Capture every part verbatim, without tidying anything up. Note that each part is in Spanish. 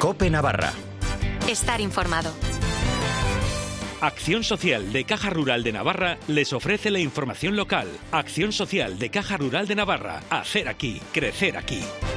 COPE Navarra. Estar informado. Acción Social de Caja Rural de Navarra les ofrece la información local. Acción Social de Caja Rural de Navarra. Hacer aquí, crecer aquí.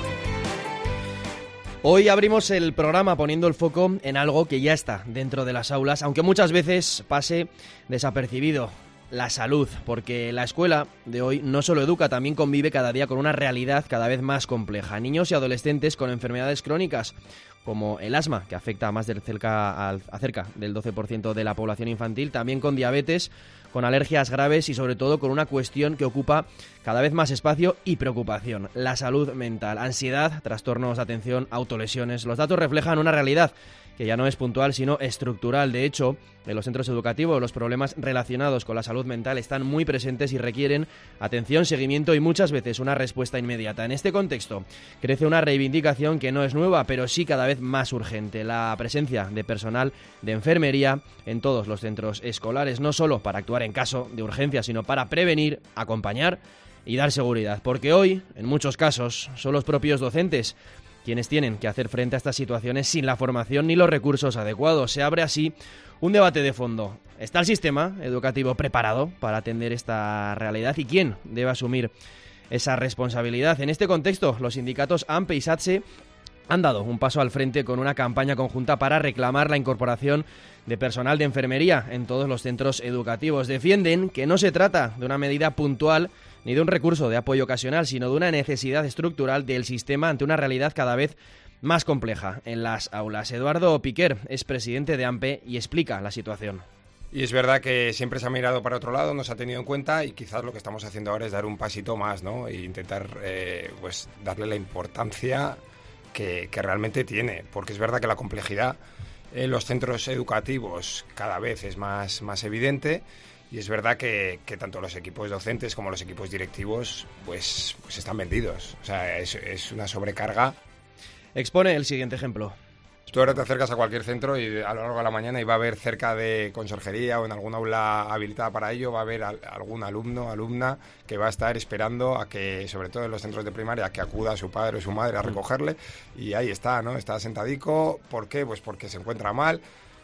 Hoy abrimos el programa poniendo el foco en algo que ya está dentro de las aulas, aunque muchas veces pase desapercibido. La salud, porque la escuela de hoy no solo educa, también convive cada día con una realidad cada vez más compleja. Niños y adolescentes con enfermedades crónicas, como el asma, que afecta a más de cerca, a cerca del doce por ciento de la población infantil, también con diabetes, con alergias graves y sobre todo con una cuestión que ocupa cada vez más espacio y preocupación: la salud mental, ansiedad, trastornos de atención, autolesiones. Los datos reflejan una realidad que ya no es puntual, sino estructural. De hecho, en los centros educativos los problemas relacionados con la salud mental están muy presentes y requieren atención, seguimiento y muchas veces una respuesta inmediata. En este contexto crece una reivindicación que no es nueva, pero sí cada vez más urgente: la presencia de personal de enfermería en todos los centros escolares, no solo para actuar en caso de urgencia, sino para prevenir, acompañar y dar seguridad. Porque hoy, en muchos casos, son los propios docentes quienes tienen que hacer frente a estas situaciones sin la formación ni los recursos adecuados. Se abre así un debate de fondo. ¿Está el sistema educativo preparado para atender esta realidad? ¿Y quién debe asumir esa responsabilidad? En este contexto, los sindicatos AMPE y SATSE han dado un paso al frente con una campaña conjunta para reclamar la incorporación de personal de enfermería en todos los centros educativos. Defienden que no se trata de una medida puntual ni de un recurso de apoyo ocasional, sino de una necesidad estructural del sistema ante una realidad cada vez más compleja en las aulas. Eduardo Piquer es presidente de AMPE y explica la situación. Y es verdad que siempre se ha mirado para otro lado, no se ha tenido en cuenta, y quizás lo que estamos haciendo ahora es dar un pasito más, ¿no? E intentar eh, pues darle la importancia que, que realmente tiene, porque es verdad que la complejidad en los centros educativos cada vez es más, más evidente. Y es verdad que, que tanto los equipos docentes como los equipos directivos pues, pues están vendidos. O sea, es, es una sobrecarga. Expone el siguiente ejemplo. Tú ahora te acercas a cualquier centro y a lo largo de la mañana y va a haber cerca de conserjería o en alguna aula habilitada para ello, va a haber al, algún alumno, alumna que va a estar esperando a que, sobre todo en los centros de primaria, a que acuda a su padre o su madre a recogerle. Y ahí está, ¿no? Está sentadico. ¿Por qué? Pues porque se encuentra mal.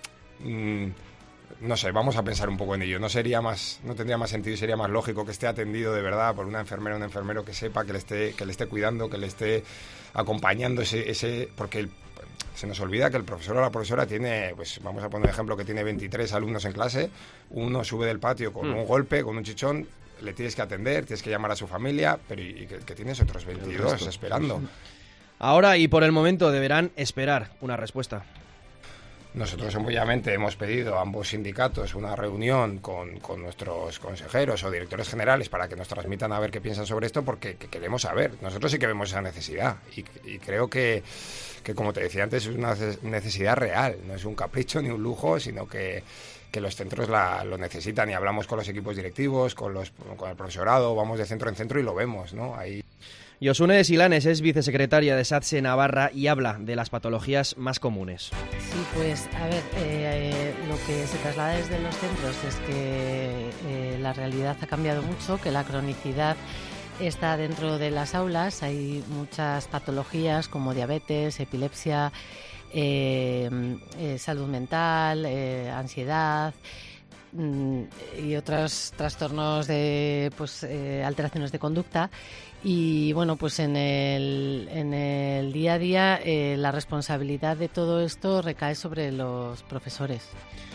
Mm, No sé, vamos a pensar un poco en ello. No sería más, no tendría más sentido y sería más lógico que esté atendido de verdad por una enfermera o un enfermero que sepa, que le esté, que le esté cuidando, que le esté acompañando ese, ese porque el, se nos olvida que el profesor o la profesora tiene, pues vamos a poner un ejemplo, que tiene veintitrés alumnos en clase, uno sube del patio con mm. un golpe, con un chichón, le tienes que atender, tienes que llamar a su familia, pero y, y que, que tienes otros veintidós esperando. Ahora y por el momento deberán esperar una respuesta. Nosotros obviamente hemos pedido a ambos sindicatos una reunión con, con nuestros consejeros o directores generales para que nos transmitan a ver qué piensan sobre esto, porque que queremos saber. Nosotros sí que vemos esa necesidad y, y creo que, que, como te decía antes, es una necesidad real, no es un capricho ni un lujo, sino que, que los centros la, lo necesitan, y hablamos con los equipos directivos, con, los, con el profesorado, vamos de centro en centro y lo vemos, ¿no? Ahí. Yosune de Silanes es vicesecretaria de SATSE Navarra y habla de las patologías más comunes. Sí, pues a ver, eh, lo que se traslada desde los centros es que eh, la realidad ha cambiado mucho, que la cronicidad está dentro de las aulas. Hay muchas patologías como diabetes, epilepsia, eh, eh, salud mental, eh, ansiedad y otros trastornos de pues eh, alteraciones de conducta. Y bueno, pues en el, en el día a día eh, la responsabilidad de todo esto recae sobre los profesores.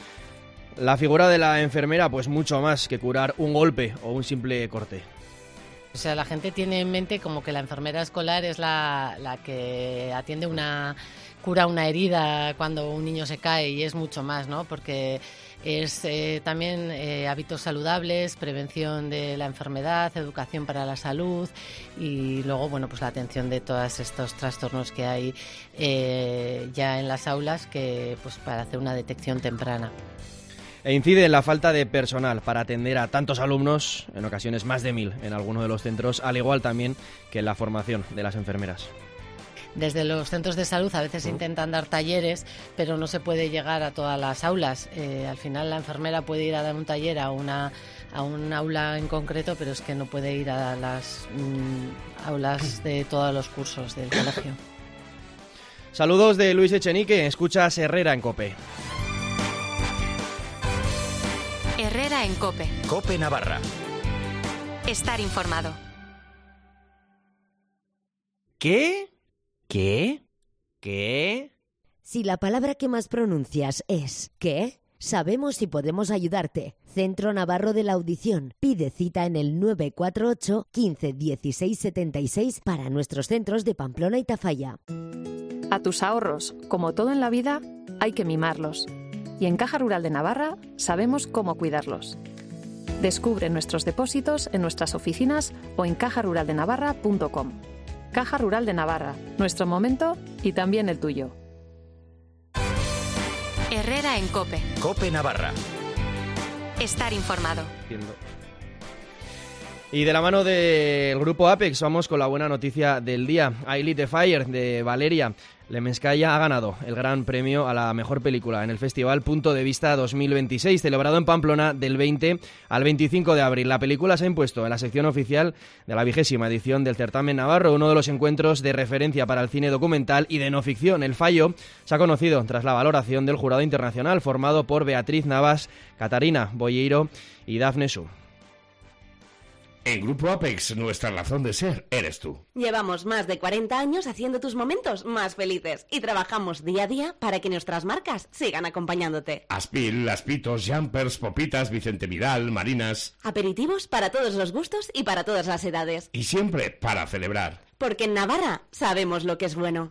La figura de la enfermera, pues mucho más que curar un golpe o un simple corte. O sea, la gente tiene en mente como que la enfermera escolar es la, la que atiende una, cura una herida cuando un niño se cae, y es mucho más, ¿no? Porque es eh, también eh, hábitos saludables, prevención de la enfermedad, educación para la salud, y luego, bueno, pues la atención de todos estos trastornos que hay eh, ya en las aulas, que pues para hacer una detección temprana. E incide en la falta de personal para atender a tantos alumnos, en ocasiones más de mil en algunos de los centros, al igual también que en la formación de las enfermeras. Desde los centros de salud a veces intentan dar talleres, pero no se puede llegar a todas las aulas. Eh, al final la enfermera puede ir a dar un taller a una a un aula en concreto, pero es que no puede ir a las mmm, aulas de todos los cursos del colegio. Saludos de Luis Echenique, escuchas Herrera en COPE. Herrera en COPE. COPE Navarra. Estar informado. ¿Qué? ¿Qué? ¿Qué? Si la palabra que más pronuncias es ¿qué? Sabemos si podemos ayudarte. Centro Navarro de la Audición. Pide cita en el nueve cuatro ocho, quince, dieciséis, setenta y seis para nuestros centros de Pamplona y Tafalla. A tus ahorros, como todo en la vida, hay que mimarlos. Y en Caja Rural de Navarra sabemos cómo cuidarlos. Descubre nuestros depósitos en nuestras oficinas o en caja rural de navarra punto com. Caja Rural de Navarra, nuestro momento y también el tuyo. Herrera en COPE. COPE Navarra. Estar informado. Y de la mano del grupo Apex vamos con la buena noticia del día. I Lit the Fire de Valeria Lemenskaya ha ganado el gran premio a la mejor película en el Festival Punto de Vista dos mil veintiséis, celebrado en Pamplona del veinte al veinticinco de abril. La película se ha impuesto en la sección oficial de la vigésima edición del certamen navarro, uno de los encuentros de referencia para el cine documental y de no ficción. El fallo se ha conocido tras la valoración del jurado internacional formado por Beatriz Navas, Catarina Bolleiro y Dafne Su. En Grupo Apex, nuestra razón de ser eres tú. Llevamos más de cuarenta años haciendo tus momentos más felices y trabajamos día a día para que nuestras marcas sigan acompañándote. Aspil, Aspitos, Jumpers, Popitas, Vicente Vidal, Marinas. Aperitivos para todos los gustos y para todas las edades. Y siempre para celebrar. Porque en Navarra sabemos lo que es bueno.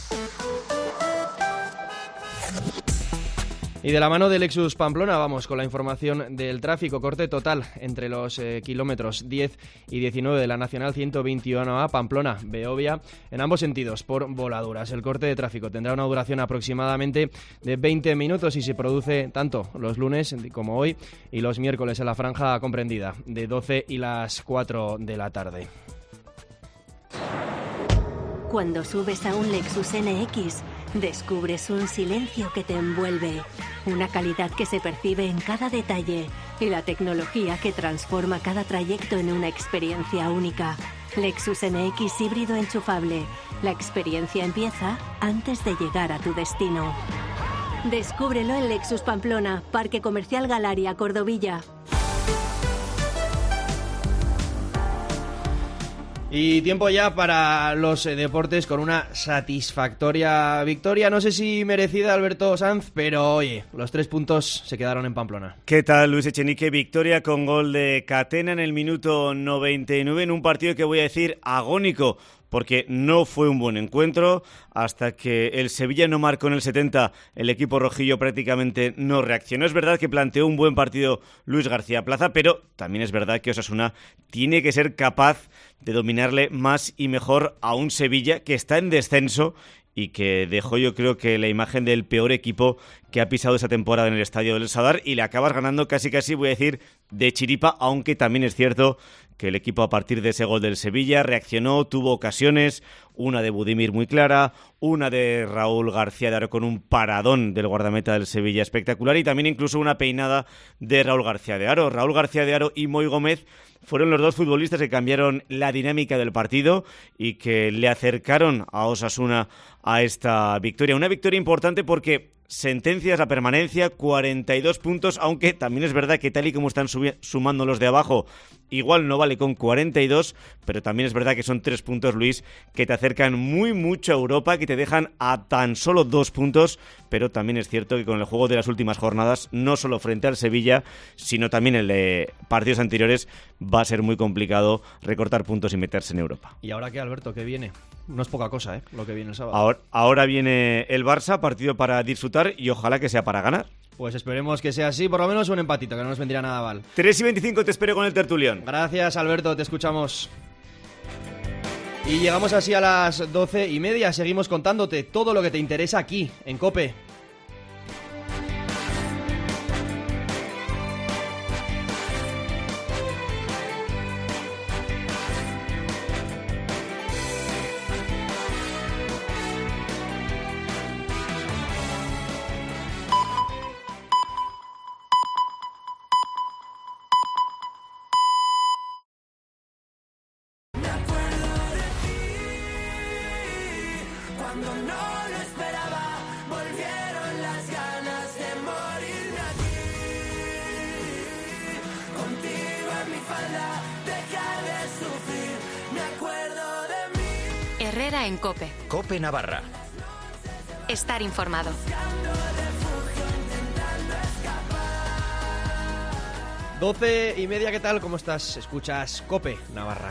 Y de la mano del Lexus Pamplona vamos con la información del tráfico. Corte total entre los eh, kilómetros diez y diecinueve de la Nacional ciento veintiuno A Pamplona-Beovia en ambos sentidos por voladuras. El corte de tráfico tendrá una duración aproximadamente de veinte minutos y se produce tanto los lunes como hoy y los miércoles en la franja comprendida de doce y las cuatro de la tarde. Cuando subes a un Lexus N X, descubres un silencio que te envuelve, una calidad que se percibe en cada detalle y la tecnología que transforma cada trayecto en una experiencia única. Lexus N X híbrido enchufable. La experiencia empieza antes de llegar a tu destino. Descúbrelo en Lexus Pamplona, Parque Comercial Galaria, Cordovilla. Y tiempo ya para los eh, deportes con una satisfactoria victoria, no sé si merecida, Alberto Sanz, pero oye, los tres puntos se quedaron en Pamplona. ¿Qué tal, Luis Echenique? Victoria con gol de Catena en el minuto noventa y nueve en un partido que voy a decir agónico, porque no fue un buen encuentro. Hasta que el Sevilla no marcó en el setenta, el equipo rojillo prácticamente no reaccionó. Es verdad que planteó un buen partido Luis García Plaza, pero también es verdad que Osasuna tiene que ser capaz de dominarle más y mejor a un Sevilla que está en descenso y que dejó, yo creo, que la imagen del peor equipo que ha pisado esa temporada en el Estadio del Sadar, y le acabas ganando casi casi, voy a decir, de chiripa, aunque también es cierto que el equipo a partir de ese gol del Sevilla reaccionó, tuvo ocasiones, una de Budimir muy clara, una de Raúl García de Aro con un paradón del guardameta del Sevilla espectacular y también incluso una peinada de Raúl García de Aro. Raúl García de Aro y Moi Gómez fueron los dos futbolistas que cambiaron la dinámica del partido y que le acercaron a Osasuna a esta victoria. Una victoria importante porque sentencias la permanencia, cuarenta y dos puntos, aunque también es verdad que tal y como están subi- sumando los de abajo, igual no vale con cuarenta y dos, pero también es verdad que son tres puntos, Luis, que te acercan muy mucho a Europa, que te dejan a tan solo dos puntos, pero también es cierto que con el juego de las últimas jornadas, no solo frente al Sevilla, sino también el de partidos anteriores, va a ser muy complicado recortar puntos y meterse en Europa. ¿Y ahora qué, Alberto? ¿Qué viene? No es poca cosa, ¿eh? Lo que viene el sábado. Ahora, ahora viene el Barça, partido para disfrutar y ojalá que sea para ganar. Pues esperemos que sea así, por lo menos un empatito, que no nos vendría nada mal. tres y veinticinco te espero con el tertulión. Gracias, Alberto, te escuchamos. Y llegamos así a las doce y media, seguimos contándote todo lo que te interesa aquí, en COPE. cuando no lo esperaba, volvieron las ganas de morirme aquí. Contigo en mi falda, dejar de sufrir, me acuerdo de mí. Herrera en COPE. COPE Navarra. Estar informado. Doce y media, ¿qué tal? ¿Cómo estás? Escuchas COPE Navarra.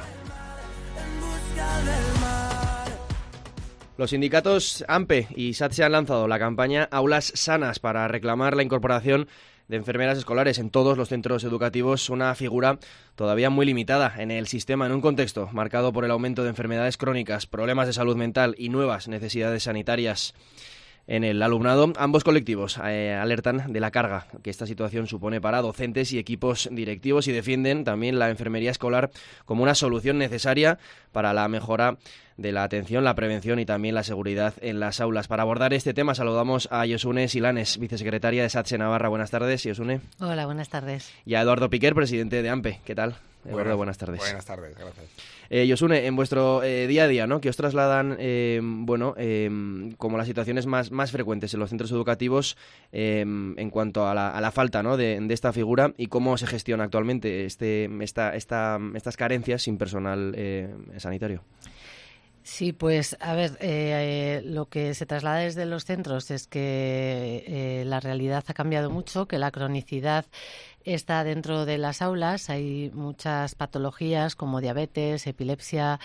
Los sindicatos AMPE y SATSE han lanzado la campaña Aulas Sanas para reclamar la incorporación de enfermeras escolares en todos los centros educativos, una figura todavía muy limitada en el sistema en un contexto marcado por el aumento de enfermedades crónicas, problemas de salud mental y nuevas necesidades sanitarias en el alumnado. Ambos colectivos eh, alertan de la carga que esta situación supone para docentes y equipos directivos y defienden también la enfermería escolar como una solución necesaria para la mejora de la atención, la prevención y también la seguridad en las aulas. Para abordar este tema saludamos a Josune Silanes, vicesecretaria de SATSE Navarra. Buenas tardes, Josune. Hola, buenas tardes. Y a Eduardo Piquer, presidente de AMPE. ¿Qué tal? Eduardo, buenas, buenas tardes. Buenas tardes, gracias. Eh, Josune, en vuestro eh, día a día, ¿no?, que os trasladan, eh, bueno, eh, como las situaciones más, más frecuentes en los centros educativos eh, en cuanto a la, a la falta, ¿no?, de, de esta figura y cómo se gestiona actualmente este, esta, esta, estas carencias sin personal eh, sanitario. Sí, pues a ver, eh, lo que se traslada desde los centros es que eh, la realidad ha cambiado mucho, que la cronicidad está dentro de las aulas. Hay muchas patologías como diabetes, epilepsia,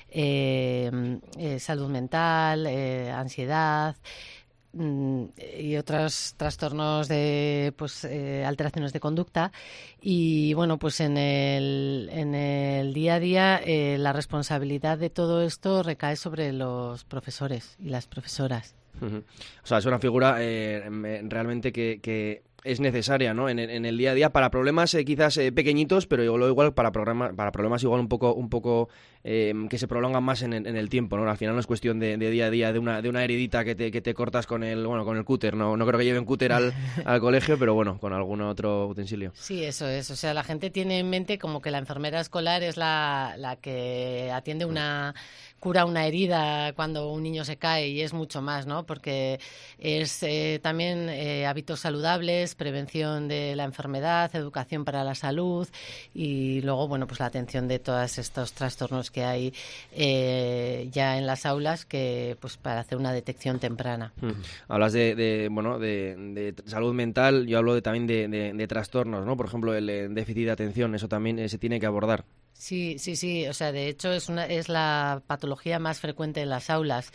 eh, eh, salud mental, eh, ansiedad y otros trastornos de pues eh, alteraciones de conducta, y bueno, pues en el en el día a día eh, la responsabilidad de todo esto recae sobre los profesores y las profesoras. Uh-huh. O sea, es una figura eh, realmente que, que es necesaria, ¿no?, en, en el día a día para problemas eh, quizás eh, pequeñitos, pero igual, igual para programas, para problemas igual un poco un poco eh, que se prolongan más en, en el tiempo, ¿no? Al final no es cuestión de, de día a día, de una de una heridita que te, que te cortas con el bueno con el cúter, no no creo que lleven cúter al, al colegio, pero bueno, con algún otro utensilio. Sí, eso es. O sea, la gente tiene en mente como que la enfermera escolar es la, la que atiende una cura una herida cuando un niño se cae, y es mucho más, ¿no? Porque es eh, también eh, hábitos saludables, prevención de la enfermedad, educación para la salud y luego, bueno, pues la atención de todos estos trastornos que hay eh, ya en las aulas, que pues para hacer una detección temprana. Mm. Hablas de, de bueno de, de salud mental, yo hablo de, también de, de, de trastornos, ¿no? Por ejemplo, el, el déficit de atención, eso también eh, se tiene que abordar. Sí, sí, sí. O sea, de hecho es una es la patología más frecuente en las aulas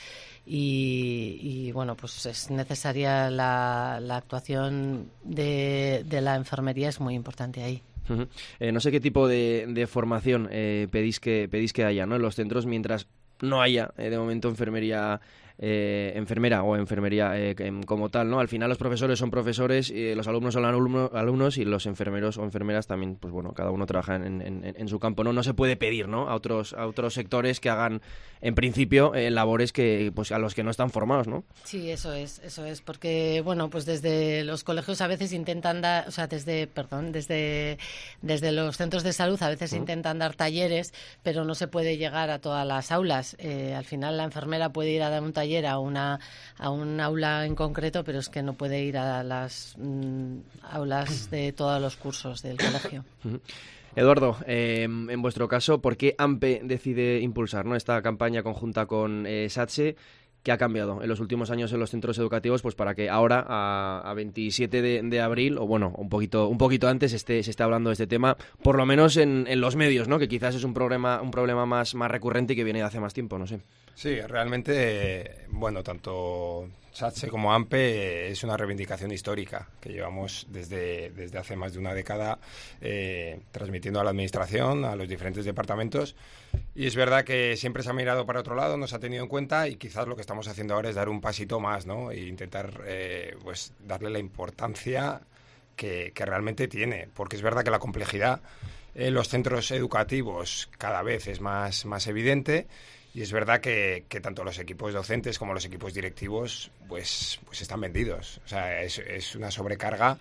y, y bueno, pues es necesaria la, la actuación de, de la enfermería, es muy importante ahí. Uh-huh. Eh, no sé qué tipo de, de formación eh, pedís que pedís que haya, ¿no?, en los centros, mientras no haya eh, de momento enfermería eh, enfermera o enfermería eh, como tal, ¿no? Al final los profesores son profesores, eh, los alumnos son alumno, alumnos y los enfermeros o enfermeras también, pues bueno, cada uno trabaja en, en, en su campo, ¿no? No se puede pedir, ¿no?, a otros a otros sectores que hagan, en principio, eh, labores que pues a los que no están formados, ¿no? Sí, eso es, eso es, porque bueno, pues desde los colegios a veces intentan dar, o sea, desde, perdón, desde desde los centros de salud a veces uh-huh. intentan dar talleres, pero no se puede llegar a todas las aulas. Eh, al final la enfermera puede ir a dar un taller a una a un aula en concreto, pero es que no puede ir a las mm, aulas de todos los cursos del colegio. Uh-huh. Eduardo, eh, en vuestro caso, ¿por qué AMPE decide impulsar, ¿no?, esta campaña conjunta con eh, SATSE? ¿Qué ha cambiado en los últimos años en los centros educativos, pues para que ahora, a, a veintisiete de abril, o bueno, un poquito un poquito antes, esté, se esté hablando de este tema, por lo menos en, en los medios, ¿no?, que quizás es un problema un problema más, más recurrente y que viene de hace más tiempo, no sé? Sí, realmente, bueno, tanto SATSE como AMPE es una reivindicación histórica que llevamos desde, desde hace más de una década eh, transmitiendo a la Administración, a los diferentes departamentos, y es verdad que siempre se ha mirado para otro lado, no se ha tenido en cuenta, y quizás lo que estamos haciendo ahora es dar un pasito más, ¿no?, e intentar eh, pues darle la importancia que, que realmente tiene, porque es verdad que la complejidad en los centros educativos cada vez es más, más evidente. Y es verdad que, que tanto los equipos docentes como los equipos directivos pues, pues están vendidos. O sea, es, es una sobrecarga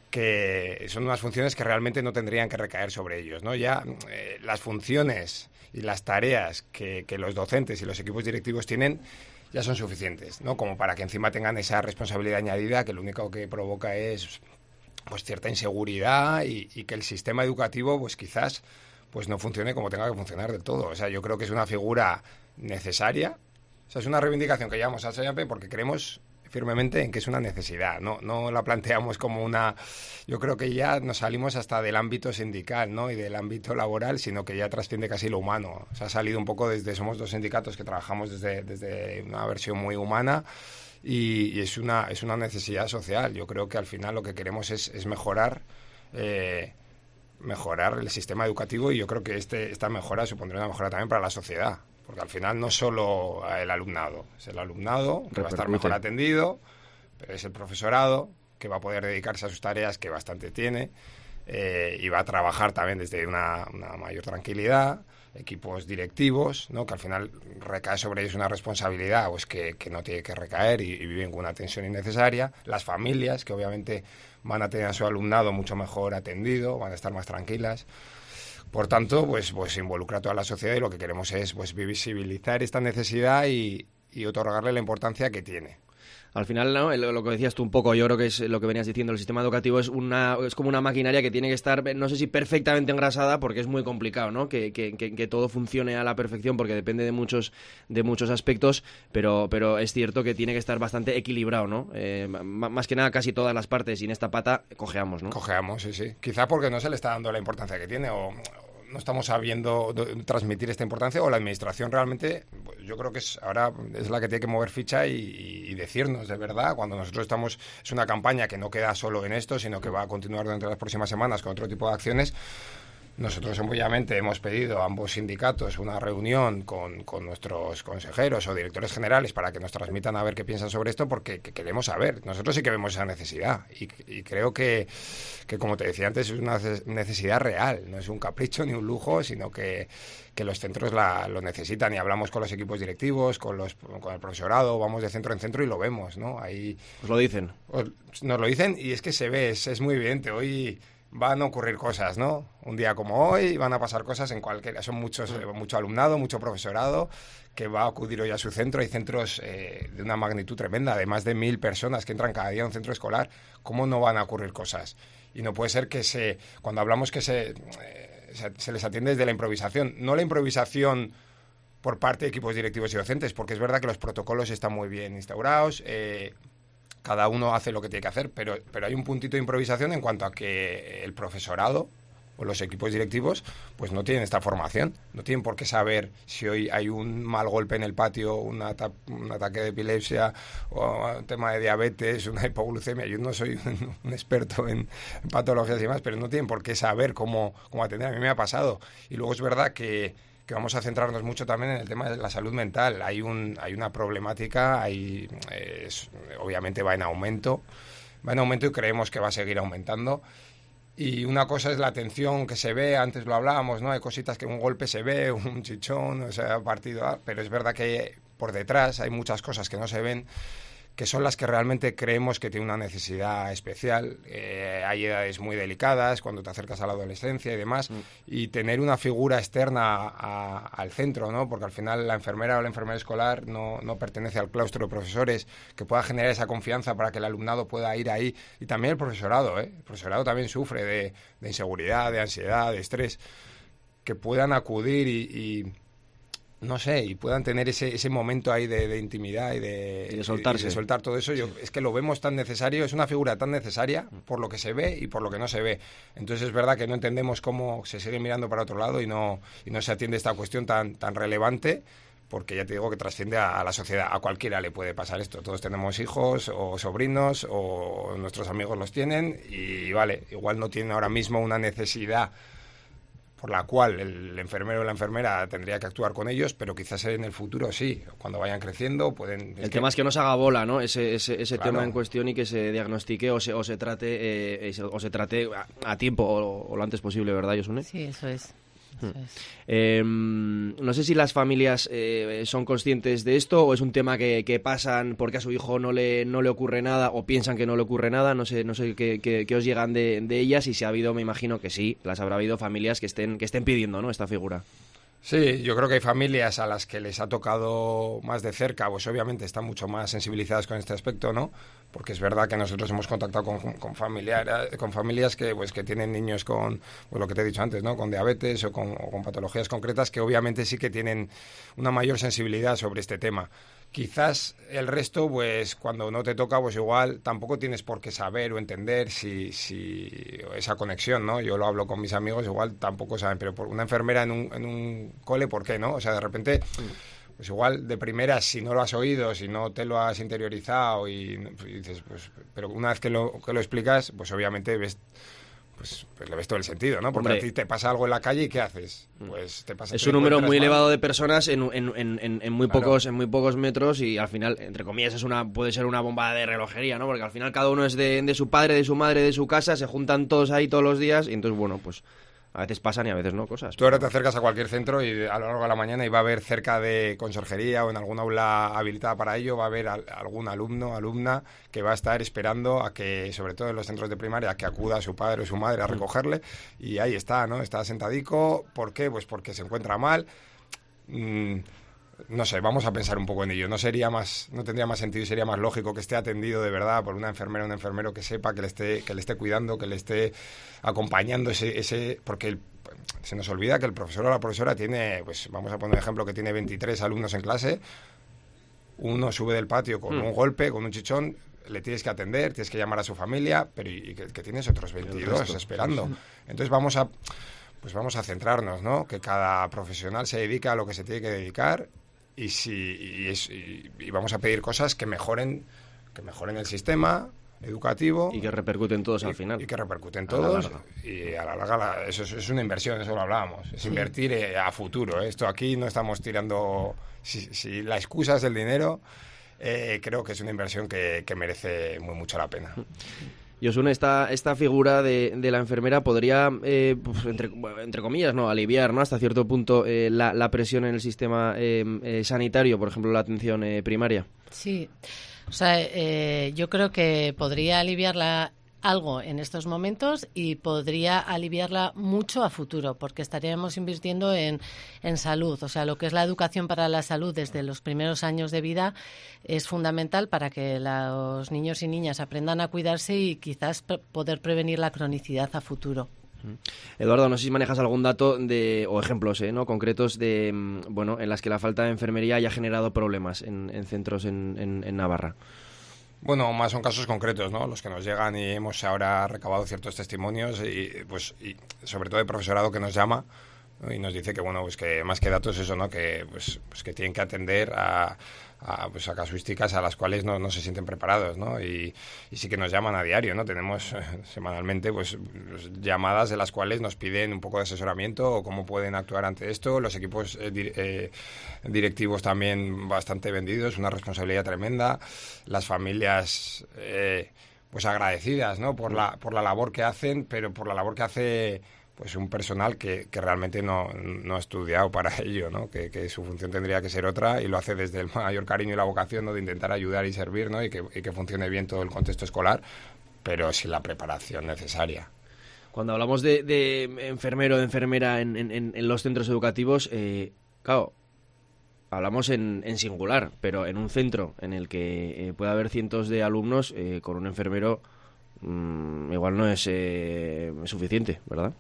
que son unas funciones que realmente no tendrían que recaer sobre ellos, ¿no? Ya eh, las funciones y las tareas que, que los docentes y los equipos directivos tienen ya son suficientes, ¿no? Como para que encima tengan esa responsabilidad añadida que lo único que provoca es pues cierta inseguridad y, y que el sistema educativo pues quizás pues no funcione como tenga que funcionar del todo. O sea, yo creo que es una figura necesaria. O sea, es una reivindicación que llevamos al SEAPE porque creemos firmemente en que es una necesidad, no no la planteamos como una... Yo creo que ya nos salimos hasta del ámbito sindical, ¿no? Y del ámbito laboral, sino que ya trasciende casi lo humano. O sea, ha salido un poco desde... Somos dos sindicatos que trabajamos desde, desde una versión muy humana y, y es una es una necesidad social. Yo creo que al final lo que queremos es, es mejorar... Eh, mejorar el sistema educativo y yo creo que este esta mejora supondría una mejora también para la sociedad. Porque al final no solo el alumnado, es el alumnado que va a estar mejor atendido, pero es el profesorado que va a poder dedicarse a sus tareas, que bastante tiene, eh, y va a trabajar también desde una, una mayor tranquilidad, equipos directivos, ¿no? Que al final recae sobre ellos una responsabilidad pues que, que no tiene que recaer y, y viven con una tensión innecesaria, las familias que obviamente van a tener a su alumnado mucho mejor atendido, van a estar más tranquilas. Por tanto, pues, pues involucra a toda la sociedad y lo que queremos es pues visibilizar esta necesidad y, y otorgarle la importancia que tiene. Al final, ¿no? Lo que decías tú un poco, yo creo que es lo que venías diciendo, el sistema educativo es una es como una maquinaria que tiene que estar, no sé si perfectamente engrasada, porque es muy complicado, ¿no? Que, que, que, que todo funcione a la perfección, porque depende de muchos de muchos aspectos, pero pero es cierto que tiene que estar bastante equilibrado, ¿no? Eh, más que nada, casi todas las partes, y en esta pata cojeamos, ¿no? Cojeamos, sí, sí. Quizá porque no se le está dando la importancia que tiene, o no estamos sabiendo transmitir esta importancia, o la administración realmente, yo creo que es ahora es la que tiene que mover ficha y, y decirnos de verdad, cuando nosotros estamos, es una campaña que no queda solo en esto, sino que va a continuar durante las próximas semanas con otro tipo de acciones. Nosotros obviamente hemos pedido a ambos sindicatos una reunión con, con nuestros consejeros o directores generales para que nos transmitan a ver qué piensan sobre esto, porque que queremos saber. Nosotros sí que vemos esa necesidad y, y creo que, que, como te decía antes, es una necesidad real, no es un capricho ni un lujo, sino que, que los centros la, lo necesitan, y hablamos con los equipos directivos, con, los, con el profesorado, vamos de centro en centro y lo vemos, ¿no? Ahí os lo dicen. Os, nos lo dicen y es que se ve, es, es muy evidente. Hoy van a ocurrir cosas, ¿no? Un día como hoy van a pasar cosas en cualquiera. Son muchos, eh, mucho alumnado, mucho profesorado que va a acudir hoy a su centro. Hay centros eh, de una magnitud tremenda, de más de mil personas que entran cada día a un centro escolar. ¿Cómo no van a ocurrir cosas? Y no puede ser que se... Cuando hablamos que se, eh, se, se les atiende desde la improvisación, no la improvisación por parte de equipos directivos y docentes, porque es verdad que los protocolos están muy bien instaurados, eh, cada uno hace lo que tiene que hacer, pero, pero hay un puntito de improvisación en cuanto a que el profesorado o los equipos directivos pues no tienen esta formación, no tienen por qué saber si hoy hay un mal golpe en el patio, un, ata- un ataque de epilepsia o un tema de diabetes, una hipoglucemia. Yo no soy un, un experto en, en patologías y demás, pero no tienen por qué saber cómo, cómo atender. A mí me ha pasado. Y luego es verdad que que vamos a centrarnos mucho también en el tema de la salud mental. Hay un hay una problemática, hay, es, obviamente va en aumento, va en aumento y creemos que va a seguir aumentando. Y una cosa es la atención que se ve, antes lo hablábamos, ¿no? Hay cositas que un golpe se ve, un chichón, o sea, partido, pero es verdad que por detrás hay muchas cosas que no se ven, que son las que realmente creemos que tienen una necesidad especial. Eh, hay edades muy delicadas, cuando te acercas a la adolescencia y demás, mm. y tener una figura externa a, a, al centro, ¿no? Porque al final la enfermera o la enfermera escolar no, no pertenece al claustro de profesores, que pueda generar esa confianza para que el alumnado pueda ir ahí, y también el profesorado, ¿eh? El profesorado también sufre de, de inseguridad, de ansiedad, de estrés, que puedan acudir y... y no sé, y puedan tener ese ese momento ahí de, de intimidad y de, y de soltarse. Y de soltar todo eso. Yo, es que lo vemos tan necesario, es una figura tan necesaria por lo que se ve y por lo que no se ve. Entonces es verdad que no entendemos cómo se sigue mirando para otro lado y no y no se atiende esta cuestión tan tan relevante, porque ya te digo que trasciende a, a la sociedad. A cualquiera le puede pasar esto. Todos tenemos hijos o sobrinos, o nuestros amigos los tienen, y vale, igual no tienen ahora mismo una necesidad por la cual el enfermero o la enfermera tendría que actuar con ellos, pero quizás en el futuro sí, cuando vayan creciendo pueden... El tema es que no se haga bola, ¿no? Ese, ese, ese claro. tema en cuestión, y que se diagnostique o se, o se trate eh, o se trate a, a tiempo o, o lo antes posible, ¿verdad, Josune? Sí, eso es. Eso es. Eh, no sé si las familias eh, son conscientes de esto, o es un tema que, que pasan porque a su hijo no le no le ocurre nada, o piensan que no le ocurre nada. No sé no sé qué, qué, qué os llegan de, de ellas, y si ha habido, me imagino que sí, las habrá habido familias que estén que estén pidiendo, ¿no?, esta figura. Sí, yo creo que hay familias a las que les ha tocado más de cerca, pues obviamente están mucho más sensibilizadas con este aspecto, ¿no? Porque es verdad que nosotros hemos contactado con, con, familiar, con familias que, pues, que tienen niños con, pues lo que te he dicho antes, ¿no? Con diabetes o con, o con patologías concretas que obviamente sí que tienen una mayor sensibilidad sobre este tema. Quizás el resto, pues cuando no te toca, pues igual tampoco tienes por qué saber o entender si, si esa conexión, ¿no? Yo lo hablo con mis amigos, igual tampoco saben, pero por una enfermera en un, en un cole, ¿por qué no? O sea, de repente, pues igual de primeras, si no lo has oído, si no te lo has interiorizado y, y dices, pues, pero una vez que lo, que lo explicas, pues obviamente ves... Pues, pues le ves todo el sentido, ¿no? Porque Hombre, a ti te pasa algo en la calle y ¿qué haces? Pues te pasa... Es un número muy mal. elevado de personas en, en, en, en, muy claro. pocos, en muy pocos metros y al final, entre comillas, es una puede ser una bomba de relojería, ¿no? Porque al final cada uno es de, de su padre, de su madre, de su casa, se juntan todos ahí todos los días y entonces, bueno, pues... A veces pasan y a veces no cosas. Tú ahora te acercas a cualquier centro y a lo largo de la mañana y va a haber cerca de conserjería o en alguna aula habilitada para ello, va a haber al, algún alumno, alumna que va a estar esperando a que, sobre todo en los centros de primaria, a que acuda su padre o su madre a recogerle y ahí está, ¿no? Está sentadico. ¿Por qué? Pues porque se encuentra mal. Mm, no sé, vamos a pensar un poco en ello. No sería más, no tendría más sentido y sería más lógico que esté atendido de verdad por una enfermera o un enfermero que sepa, que le esté, que le esté cuidando, que le esté acompañando ese, ese porque el, se nos olvida que el profesor o la profesora tiene, pues vamos a poner un ejemplo, que tiene veintitrés alumnos en clase, uno sube del patio con mm. un golpe, con un chichón, le tienes que atender, tienes que llamar a su familia, pero y, y que, que tienes otros veintidós esperando. Entonces vamos a, pues vamos a centrarnos, ¿no? Que cada profesional se dedica a lo que se tiene que dedicar. Y, si, y, es, y, y vamos a pedir cosas que mejoren que mejoren el sistema educativo. Y que repercuten todos y, al final. Y que repercuten todos. A y a la larga, la, eso es, es una inversión, eso lo hablábamos. Es sí. invertir eh, a futuro. ¿eh? Esto aquí no estamos tirando... Si, si la excusa es el dinero, eh, creo que es una inversión que, que merece muy mucho la pena. Yosune, esta, esta figura de, de la enfermera podría, eh, pues, entre, entre comillas, no aliviar, ¿no? Hasta cierto punto eh, la, la presión en el sistema eh, eh, sanitario, por ejemplo, la atención eh, primaria. Sí, o sea, eh, yo creo que podría aliviarla algo en estos momentos y podría aliviarla mucho a futuro, porque estaríamos invirtiendo en, en salud. O sea, lo que es la educación para la salud desde los primeros años de vida es fundamental para que los niños y niñas aprendan a cuidarse y quizás pre- poder prevenir la cronicidad a futuro. Eduardo, no sé si manejas algún dato de o ejemplos eh, ¿no? concretos de bueno en las que la falta de enfermería haya generado problemas en, en centros en, en, en Navarra. Bueno, más son casos concretos, ¿no? Los que nos llegan y hemos ahora recabado ciertos testimonios y, pues, y sobre todo de profesorado que nos llama, ¿no? Y nos dice que, bueno, pues que más que datos eso, ¿no? Que, pues, pues que tienen que atender a, a, pues a casuísticas a las cuales no, no se sienten preparados, ¿no? Y, y sí que nos llaman a diario, ¿no? Tenemos eh, semanalmente, pues, llamadas de las cuales nos piden un poco de asesoramiento o cómo pueden actuar ante esto. Los equipos eh, di- eh, directivos también bastante vendidos, una responsabilidad tremenda. Las familias, eh, pues agradecidas, ¿no? Por la, por la labor que hacen, pero por la labor que hace... pues un personal que, que realmente no, no ha estudiado para ello, ¿no? Que, que su función tendría que ser otra y lo hace desde el mayor cariño y la vocación, ¿no? De intentar ayudar y servir, ¿no? Y que, y que funcione bien todo el contexto escolar, pero sin la preparación necesaria. Cuando hablamos de, de enfermero o de enfermera en, en, en los centros educativos, eh, claro, hablamos en, en singular, pero en un centro en el que eh, puede haber cientos de alumnos, eh, con un enfermero mmm, igual no es eh, suficiente, ¿verdad?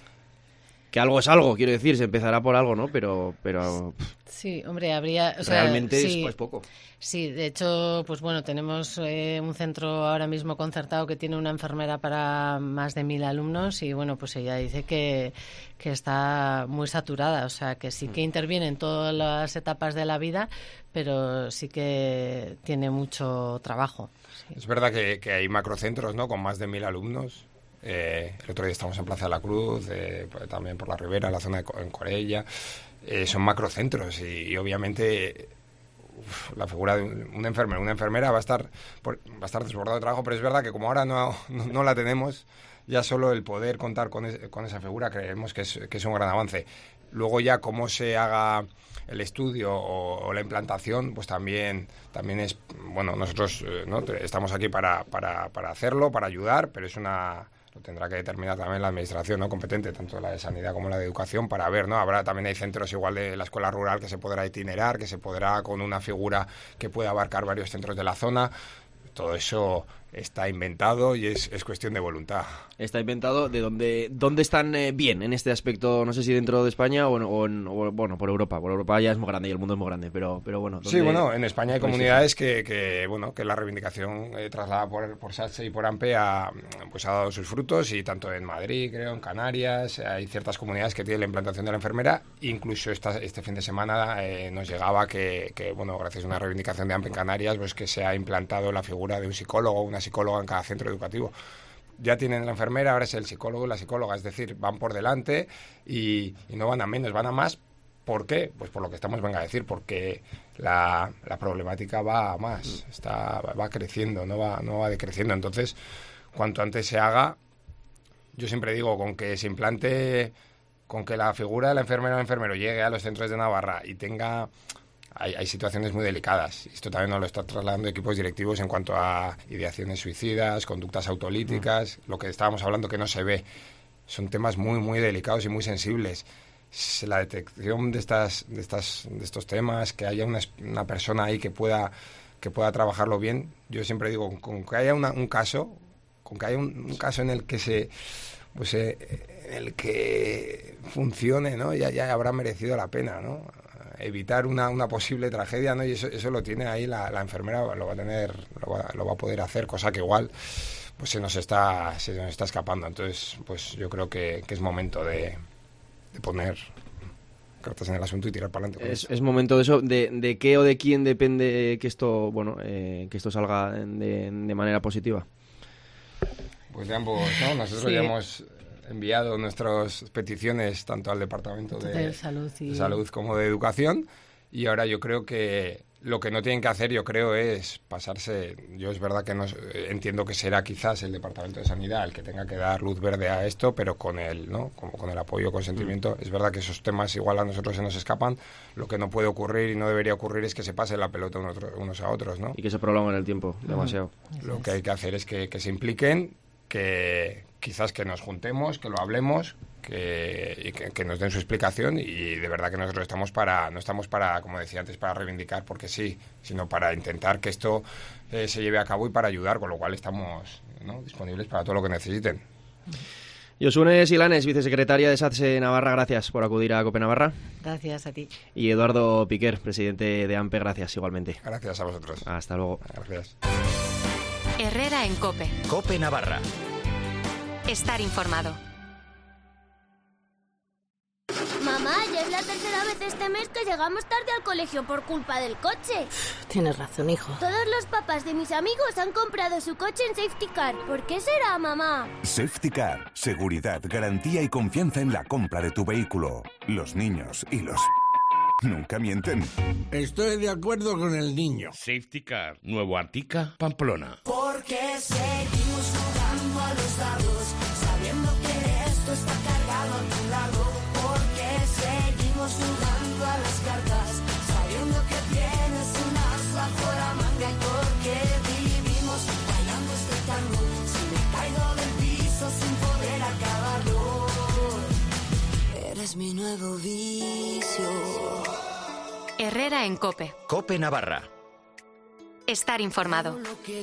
Que algo es algo, quiero decir, se empezará por algo, ¿no? Pero, pero sí, hombre, habría... O sea, realmente sí, es pues, poco. Sí, de hecho, pues bueno, tenemos eh, un centro ahora mismo concertado que tiene una enfermera para más de mil alumnos y, bueno, pues ella dice que, que está muy saturada, o sea, que sí que interviene en todas las etapas de la vida, pero sí que tiene mucho trabajo. Sí. Es verdad que, que hay macrocentros, ¿no?, con más de mil alumnos. Eh, el otro día estamos en Plaza de la Cruz, eh, también por la Ribera, en la zona de en Corella. Eh, son macrocentros y, y obviamente uf, la figura de un, un enfermero, una enfermera va a estar por, va a estar desbordado de trabajo, pero es verdad que como ahora no, no, no la tenemos, ya solo el poder contar con, es, con esa figura creemos que es, que es un gran avance. Luego ya cómo se haga el estudio o, o la implantación, pues también también es, bueno, nosotros eh, ¿no? estamos aquí para, para, para hacerlo, para ayudar, pero es una lo tendrá que determinar también la administración, ¿no?, competente, tanto la de sanidad como la de educación, para ver, ¿no? Habrá también hay centros igual de la escuela rural que se podrá itinerar, que se podrá con una figura que pueda abarcar varios centros de la zona. Todo eso está inventado y es, es cuestión de voluntad. Está inventado. ¿De dónde, dónde están eh, bien en este aspecto? No sé si dentro de España o, en, o, en, o bueno, por Europa. Por Europa ya es muy grande y el mundo es muy grande, pero, pero bueno. Sí, bueno, en España hay comunidades que, que bueno, que la reivindicación eh, trasladada por, por SATSE y por AMPE ha, pues ha dado sus frutos, y tanto en Madrid, creo, en Canarias, hay ciertas comunidades que tienen la implantación de la enfermera. Incluso esta, este fin de semana eh, nos llegaba que, que, bueno, gracias a una reivindicación de AMPE en Canarias, pues que se ha implantado la figura de un psicólogo o una psicóloga en cada centro educativo. Ya tienen la enfermera, ahora es el psicólogo y la psicóloga, es decir, van por delante y, y no van a menos, van a más. ¿Por qué? Pues por lo que estamos venga a decir, porque la, la problemática va a más, está, va creciendo, no va, no va decreciendo. Entonces, cuanto antes se haga, yo siempre digo, con que se implante, con que la figura de la enfermera o enfermero llegue a los centros de Navarra y tenga... Hay, hay situaciones muy delicadas. Esto también nos lo está trasladando equipos directivos en cuanto a ideaciones suicidas, conductas autolíticas, mm. lo que estábamos hablando que no se ve. Son temas muy, muy delicados y muy sensibles. La detección de estas, de estas, de estos temas, que haya una, una persona ahí que pueda, que pueda trabajarlo bien. Yo siempre digo, con, con que haya una, un caso, con que haya un, un caso en el que se, pues, eh, en el que funcione, ¿no? Ya, ya habrá merecido la pena, ¿no? Evitar una, una posible tragedia, ¿no? Y eso, eso lo tiene ahí la, la enfermera, lo va a tener, lo va, lo va a poder hacer, cosa que igual pues se nos está, se nos está escapando. Entonces, pues yo creo que, que es momento de, de poner cartas en el asunto y tirar para adelante. Es, es momento de eso. ¿De, de qué o de quién depende que esto, bueno, eh, que esto salga de, de manera positiva? Pues de ambos, ¿no? Nosotros sí. ya hemos enviado nuestras peticiones tanto al Departamento de, de, salud, y... de Salud como de Educación, y ahora yo creo que lo que no tienen que hacer, yo creo, es pasarse. Yo es verdad que no entiendo que será quizás el Departamento de Sanidad el que tenga que dar luz verde a esto, pero con el, ¿no? Como con el apoyo, consentimiento. Mm. Es verdad que esos temas igual a nosotros se nos escapan. Lo que no puede ocurrir y no debería ocurrir es que se pase la pelota unos, unos a otros, ¿no? Y que se prolongue en el tiempo demasiado. Mm. Lo que hay que hacer es que, que se impliquen, que quizás que nos juntemos, que lo hablemos, que, y que, que nos den su explicación, y de verdad que nosotros estamos para, no estamos para, como decía antes, para reivindicar porque sí, sino para intentar que esto eh, se lleve a cabo y para ayudar, con lo cual estamos, ¿no?, disponibles para todo lo que necesiten. Yosune Silanes, vicesecretaria de SATSE Navarra, gracias por acudir a COPE Navarra. Gracias a ti. Y Eduardo Piquer, presidente de AMPE, gracias igualmente. Gracias a vosotros. Hasta luego. Gracias. Herrera en COPE. COPE Navarra. Estar informado. Mamá, ya es la tercera vez este mes que llegamos tarde al colegio por culpa del coche. Tienes razón, hijo. Todos los papás de mis amigos han comprado su coche en Safety Car. ¿Por qué será, mamá? Safety Car. Seguridad, garantía y confianza en la compra de tu vehículo. Los niños y los... nunca mienten. Estoy de acuerdo con el niño. Safety Car. Nuevo Artica, Pamplona. Porque seguimos jugando a los dados, sabiendo que esto está cargado a tu lado. Porque seguimos jugando a las cartas, sabiendo que tienes un as bajo la manga. Y porque vivimos bailando este tango, si me caigo del piso sin poder acabarlo. Eres mi nuevo vicio. Herrera en COPE. COPE Navarra. Estar informado.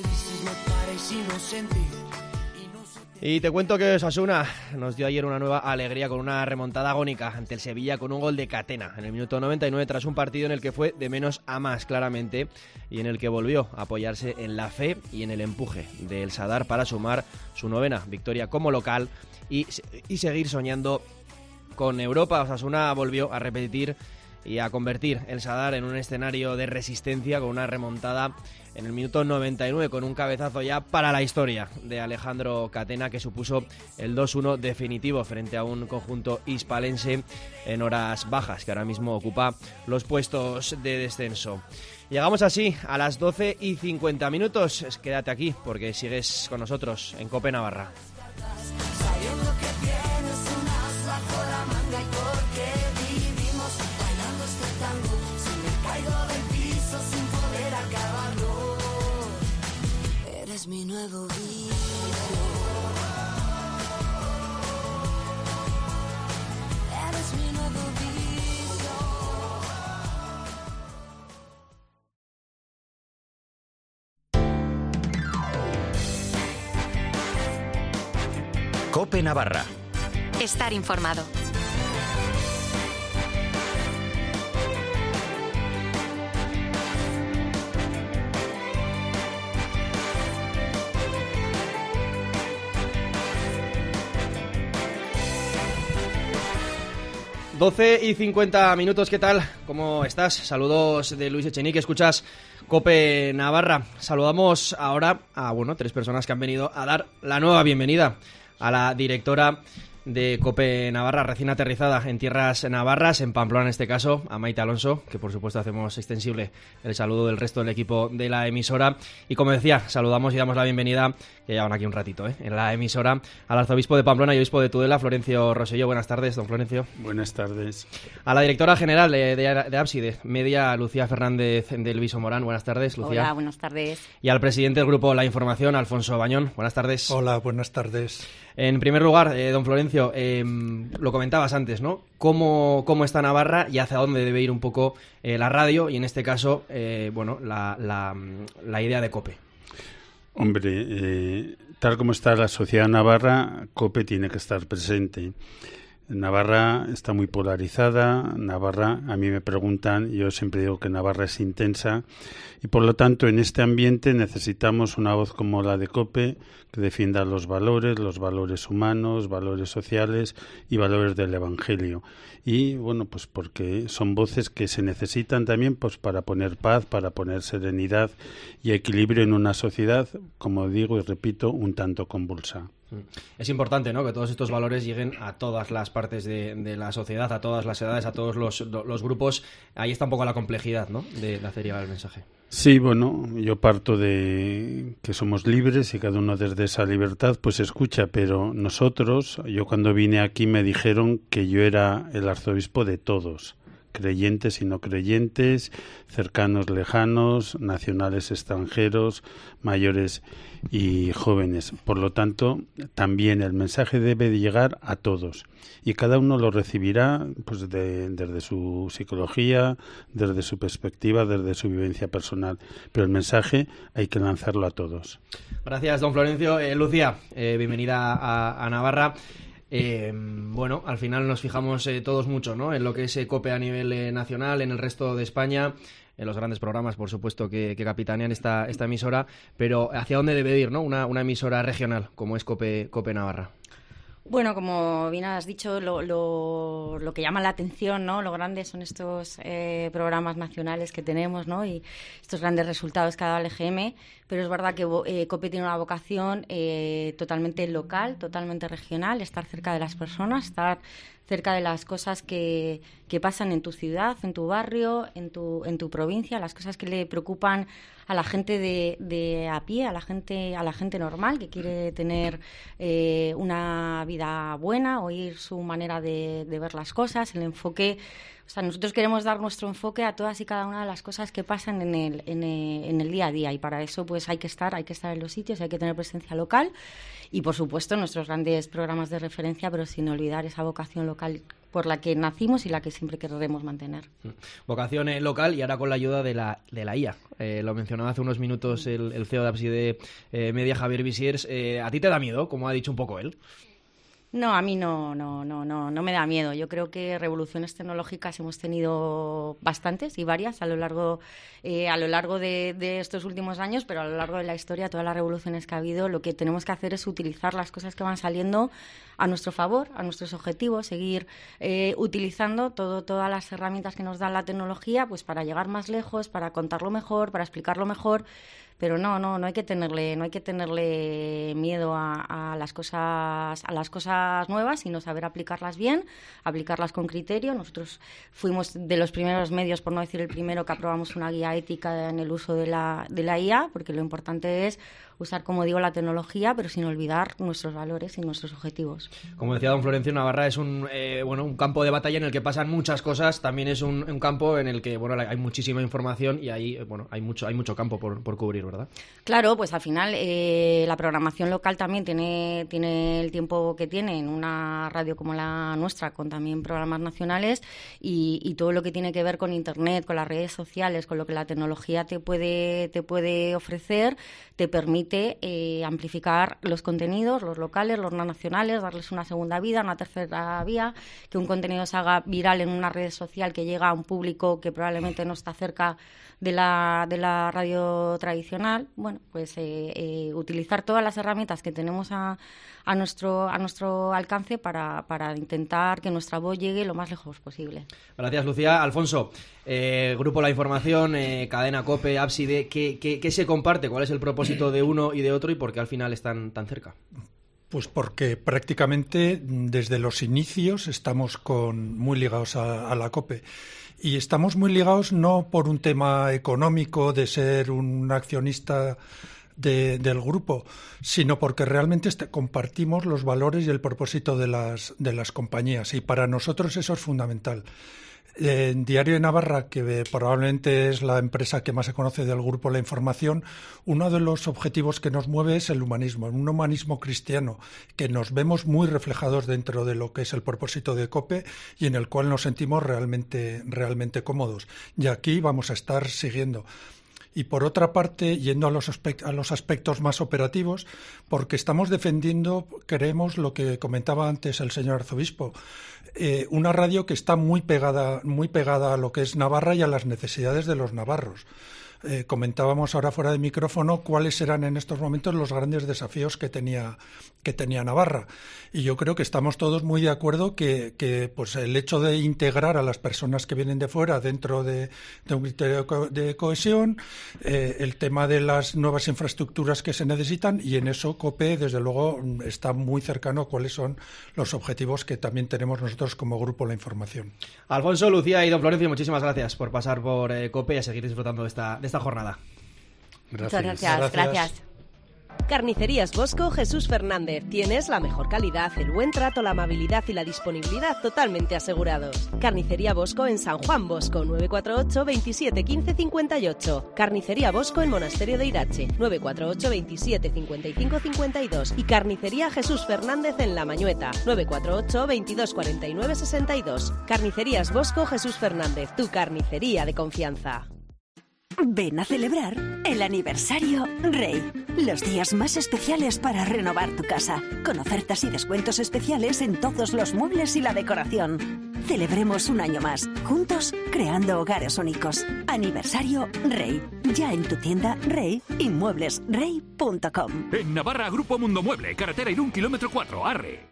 Y te cuento que Osasuna nos dio ayer una nueva alegría con una remontada agónica ante el Sevilla con un gol de Catena en el minuto noventa y nueve, tras un partido en el que fue de menos a más claramente y en el que volvió a apoyarse en la fe y en el empuje del Sadar para sumar su novena victoria como local y, y seguir soñando con Europa. Osasuna volvió a repetir y a convertir el Sadar en un escenario de resistencia con una remontada en el minuto noventa y nueve con un cabezazo ya para la historia de Alejandro Catena, que supuso el dos uno definitivo frente a un conjunto hispalense en horas bajas que ahora mismo ocupa los puestos de descenso. Llegamos así a las doce y cincuenta minutos. Quédate aquí porque sigues con nosotros en COPE Navarra. Sabiendo que tienes un as bajo la manga. Y porque vivimos bailando este tango, si me caigo del piso sin poder acabarlo. Eres mi nuevo vicio. COPE Navarra. Estar informado. doce y cincuenta minutos, ¿qué tal? ¿Cómo estás? Saludos de Luis Echenique, escuchas COPE Navarra. Saludamos ahora a, bueno, tres personas que han venido a dar la nueva bienvenida a la directora de COPE Navarra, recién aterrizada en tierras navarras, en Pamplona en este caso, a Maite Alonso, que por supuesto hacemos extensible el saludo del resto del equipo de la emisora. Y como decía, saludamos y damos la bienvenida, que llevan aquí un ratito, ¿eh? en la emisora, al arzobispo de Pamplona y obispo de Tudela, Florencio Rosselló. Buenas tardes, don Florencio. Buenas tardes. A la directora general de, de, de Ábside Media, Lucía Fernández del Viso Morán. Buenas tardes, Lucía. Hola, buenas tardes. Y al presidente del grupo La Información, Alfonso Bañón. Buenas tardes. Hola, buenas tardes. En primer lugar, eh, don Florencio, eh, lo comentabas antes, ¿no? ¿Cómo, cómo está Navarra y hacia dónde debe ir un poco eh, la radio y en este caso, eh, bueno, la, la, la idea de COPE? Hombre, eh, tal como está la sociedad navarra, COPE tiene que estar presente. Navarra está muy polarizada. Navarra, a mí me preguntan, yo siempre digo que Navarra es intensa y por lo tanto en este ambiente necesitamos una voz como la de COPE que defienda los valores, los valores humanos, valores sociales y valores del Evangelio. Y bueno, pues porque son voces que se necesitan también pues para poner paz, para poner serenidad y equilibrio en una sociedad, como digo y repito, un tanto convulsa. Es importante, ¿no?, que todos estos valores lleguen a todas las partes de, de la sociedad, a todas las edades, a todos los, los grupos. Ahí está un poco la complejidad, ¿no?, de, de hacer llegar el mensaje. Sí, bueno, yo parto de que somos libres y cada uno desde esa libertad pues escucha, pero nosotros, yo cuando vine aquí me dijeron que yo era el arzobispo de todos, creyentes y no creyentes, cercanos, lejanos, nacionales, extranjeros, mayores y jóvenes. Por lo tanto, también el mensaje debe de llegar a todos y cada uno lo recibirá pues de, desde su psicología, desde su perspectiva, desde su vivencia personal. Pero el mensaje hay que lanzarlo a todos. Gracias, don Florencio. Eh, Lucía, eh, bienvenida a, a Navarra. Eh, bueno, al final nos fijamos eh, todos mucho, ¿no?, en lo que es eh, COPE a nivel eh, nacional, en el resto de España, en los grandes programas, por supuesto, que, que capitanean esta, esta emisora, pero ¿hacia dónde debe ir, ¿no?, una, una emisora regional como es COPE, COPE Navarra? Bueno, como bien has dicho, lo, lo, lo que llama la atención, ¿no?, lo grandes son estos eh, programas nacionales que tenemos, ¿no?, y estos grandes resultados que ha dado el E G M, pero es verdad que eh, COPE tiene una vocación eh, totalmente local, totalmente regional, estar cerca de las personas, estar cerca de las cosas que, que pasan en tu ciudad, en tu barrio, en tu, en tu provincia, las cosas que le preocupan a la gente de, de a pie, a la gente, a la gente normal que quiere tener eh, una vida buena, oír su manera de, de ver las cosas, el enfoque. O sea, nosotros queremos dar nuestro enfoque a todas y cada una de las cosas que pasan en el, en el, en el día a día y para eso pues hay que estar, hay que estar en los sitios, hay que tener presencia local y por supuesto nuestros grandes programas de referencia, pero sin olvidar esa vocación local por la que nacimos y la que siempre querremos mantener. Vocación eh, local y ahora con la ayuda de la, de la I A. Eh, lo mencionaba hace unos minutos el, el C E O de Ábside eh, Media, Javier Visiers. Eh, ¿A ti te da miedo, como ha dicho un poco él? No, a mí no, no, no, no, no me da miedo. Yo creo que revoluciones tecnológicas hemos tenido bastantes y varias a lo largo, eh, a lo largo de, de estos últimos años, pero a lo largo de la historia, todas las revoluciones que ha habido, lo que tenemos que hacer es utilizar las cosas que van saliendo a nuestro favor, a nuestros objetivos, seguir eh, utilizando todo, todas las herramientas que nos da la tecnología, pues para llegar más lejos, para contarlo mejor, para explicarlo mejor. Pero no, no, no hay que tenerle, no hay que tenerle miedo a, a las cosas, a las cosas nuevas, sino saber aplicarlas bien, aplicarlas con criterio. Nosotros fuimos de los primeros medios, por no decir el primero, que aprobamos una guía ética en el uso de la, de la I A, porque lo importante es usar, como digo, la tecnología, pero sin olvidar nuestros valores y nuestros objetivos. Como decía don Florencio, Navarra es un eh, bueno un campo de batalla en el que pasan muchas cosas. También es un, un campo en el que bueno hay muchísima información y ahí bueno hay mucho hay mucho campo por, por cubrir, ¿verdad? Claro, pues al final eh, la programación local también tiene tiene el tiempo que tiene en una radio como la nuestra, con también programas nacionales y, y todo lo que tiene que ver con Internet, con las redes sociales, con lo que la tecnología te puede te puede ofrecer, te permite permite eh, amplificar los contenidos, los locales, los no nacionales, darles una segunda vida, una tercera vía, que un contenido se haga viral en una red social que llega a un público que probablemente no está cerca de la, de la radio tradicional. Bueno, pues eh, eh, utilizar todas las herramientas que tenemos a, a, nuestro, a nuestro alcance para, para intentar que nuestra voz llegue lo más lejos posible. Gracias, Lucía. Alfonso, eh, Grupo La Información, eh, Cadena COPE, Ábside, ¿qué, qué, ¿qué se comparte? ¿Cuál es el propósito de uno y de otro y por qué al final están tan cerca? Pues porque prácticamente desde los inicios estamos con, muy ligados a, a la COPE. Y estamos muy ligados no por un tema económico de ser un accionista de, del grupo, sino porque realmente este, compartimos los valores y el propósito de las, de las compañías. Y para nosotros eso es fundamental. En Diario de Navarra, que probablemente es la empresa que más se conoce del grupo La Información, uno de los objetivos que nos mueve es el humanismo, un humanismo cristiano, que nos vemos muy reflejados dentro de lo que es el propósito de COPE y en el cual nos sentimos realmente, realmente cómodos. Y aquí vamos a estar siguiendo. Y por otra parte, yendo a los, aspect- a los aspectos más operativos, porque estamos defendiendo, creemos, lo que comentaba antes el señor arzobispo, eh, una radio que está muy pegada, muy pegada a lo que es Navarra y a las necesidades de los navarros. Eh, comentábamos ahora fuera de micrófono cuáles eran en estos momentos los grandes desafíos que tenía, que tenía Navarra. Y yo creo que estamos todos muy de acuerdo que, que pues el hecho de integrar a las personas que vienen de fuera dentro de, de un criterio de cohesión, eh, el tema de las nuevas infraestructuras que se necesitan, y en eso COPE, desde luego, está muy cercano a cuáles son los objetivos que también tenemos nosotros como Grupo La Información. Alfonso, Lucía y don Florencio, muchísimas gracias por pasar por eh, COPE y a seguir disfrutando de esta, de esta jornada. Gracias. Muchas gracias, gracias. gracias. Carnicerías Bosco Jesús Fernández. Tienes la mejor calidad, el buen trato, la amabilidad y la disponibilidad totalmente asegurados. Carnicería Bosco en San Juan Bosco, nueve cuatro ocho, veintisiete, quince, cincuenta y ocho. Carnicería Bosco en Monasterio de Irache, nueve cuatro ocho, veintisiete, cincuenta y cinco, cincuenta y dos. Y Carnicería Jesús Fernández en La Mañueta, nueve cuatro ocho, veintidós, cuarenta y nueve, sesenta y dos. Carnicerías Bosco Jesús Fernández, tu carnicería de confianza. Ven a celebrar el aniversario Rey. Los días más especiales para renovar tu casa, con ofertas y descuentos especiales en todos los muebles y la decoración. Celebremos un año más, juntos creando hogares únicos. Aniversario Rey. Ya en tu tienda Rey y muebles rey punto com. En Navarra, Grupo Mundo Mueble, carretera Irún, kilómetro cuatro, Arre.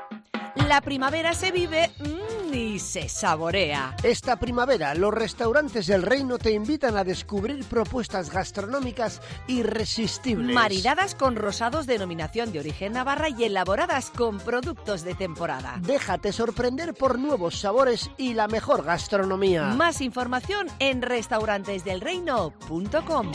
La primavera se vive mmm, y se saborea. Esta primavera, los restaurantes del Reino te invitan a descubrir propuestas gastronómicas irresistibles. Maridadas con rosados denominación de origen navarra y elaboradas con productos de temporada. Déjate sorprender por nuevos sabores y la mejor gastronomía. Más información en restaurantes del reino punto com.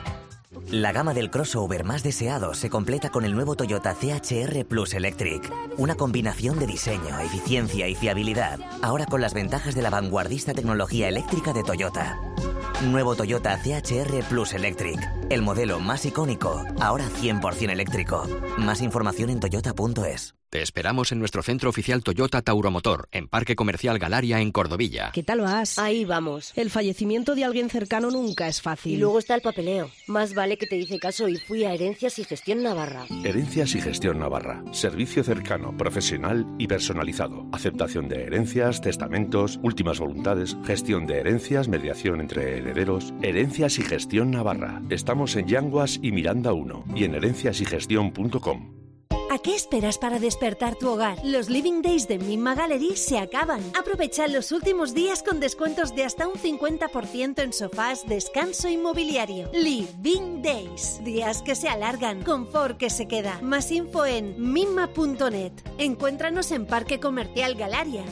La gama del crossover más deseado se completa con el nuevo Toyota C H R Plus Electric. Una combinación de diseño, eficiencia y fiabilidad. Ahora con las ventajas de la vanguardista tecnología eléctrica de Toyota. Nuevo Toyota C H R Plus Electric. El modelo más icónico, ahora cien por ciento eléctrico. Más información en toyota punto es. Te esperamos en nuestro centro oficial Toyota Tauromotor, en Parque Comercial Galaria, en Cordovilla. ¿Qué tal vas? Ahí vamos. El fallecimiento de alguien cercano nunca es fácil. Y luego está el papeleo. Más vale que te hice caso y fui a Herencias y Gestión Navarra. Herencias y Gestión Navarra. Servicio cercano, profesional y personalizado. Aceptación de herencias, testamentos, últimas voluntades, gestión de herencias, mediación entre herederos. Herencias y Gestión Navarra. Estamos en Yanguas y Miranda uno y en herencias y gestión punto com. ¿A qué esperas para despertar tu hogar? Los Living Days de Mimma Gallery se acaban. Aprovecha los últimos días con descuentos de hasta un cincuenta por ciento en sofás, descanso y mobiliario. Living Days. Días que se alargan, confort que se queda. Más info en mimma punto net. Encuéntranos en Parque Comercial Galaria.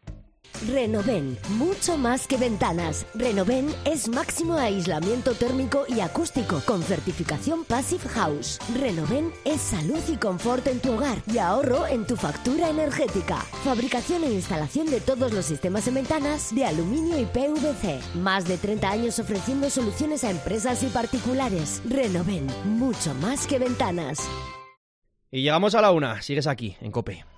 Renoven, mucho más que ventanas. Renoven es máximo aislamiento térmico y acústico con certificación Passive House. Renoven es salud y confort en tu hogar y ahorro en tu factura energética. Fabricación e instalación de todos los sistemas en ventanas de aluminio y P V C. Más de treinta años ofreciendo soluciones a empresas y particulares. Renoven, mucho más que ventanas. Y llegamos a la una. Sigues aquí, en COPE.